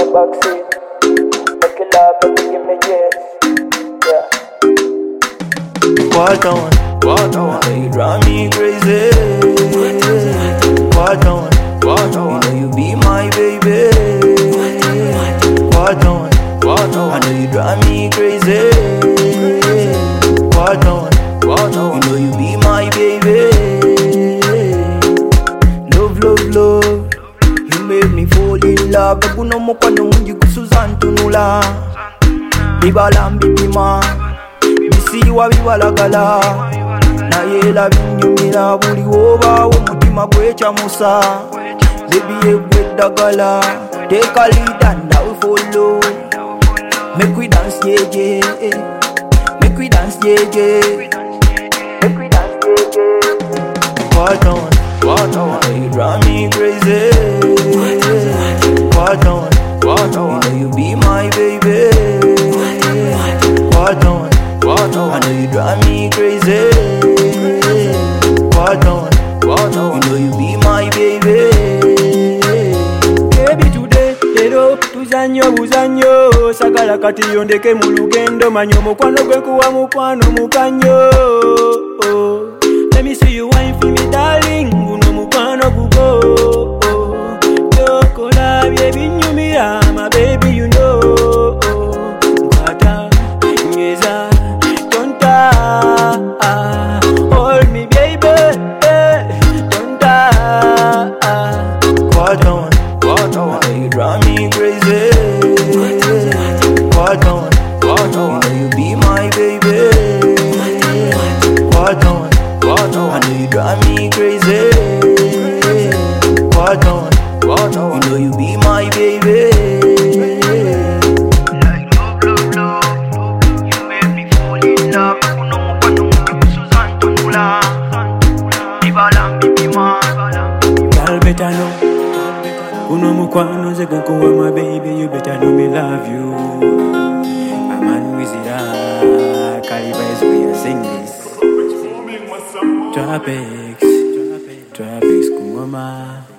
backseat. Make you love, make you give me yes. Yeah. What I want, you drive me crazy. What I want, you know you be my baby. What I want, I know you drive me crazy. What I want, you know you be my baby. Love, love, love, you made me fall in love. Kuno mokwano mungi kusuzantunula. Bibala mbipima, bisiwa bibalagala. Naye la binyumira buli wobawo mutima gwechamusa. Baby egwe dagala, take a lead and I will follow. Make we dance, yeah, yeah. Make we dance, yeah, yeah. Make we dance, yeah, yeah. What I want, you drive me crazy. What I want, you know you be my baby. What I want, I know you drive me crazy. What I want, you know you be my baby. Baby today, lero tuzanyo buzanyo. Sagala kati yondeke mu lugendo. Manyo mukwano gwe kuwa mukwano mukanyo. Let me see you wine for me darling. Guno mukwano gugo. Yokola baby nyumira my baby you know. Nkwata nyeza tonta. Hold me baby, tonta. What I want, you drive me crazy. What I want, you know you be my baby. What I know you drive me crazy. What I want, you know you be my baby. Like love, love, love, you made me fall in love. Kuno mokwano mungi kusuzantunula. Bibala mbipima. Girl better know. Kuno mukwano ze kuwa my baby. You better know me love you. A man wizard. Caliber is we are sing this. Tropics, Tropics, Kumama.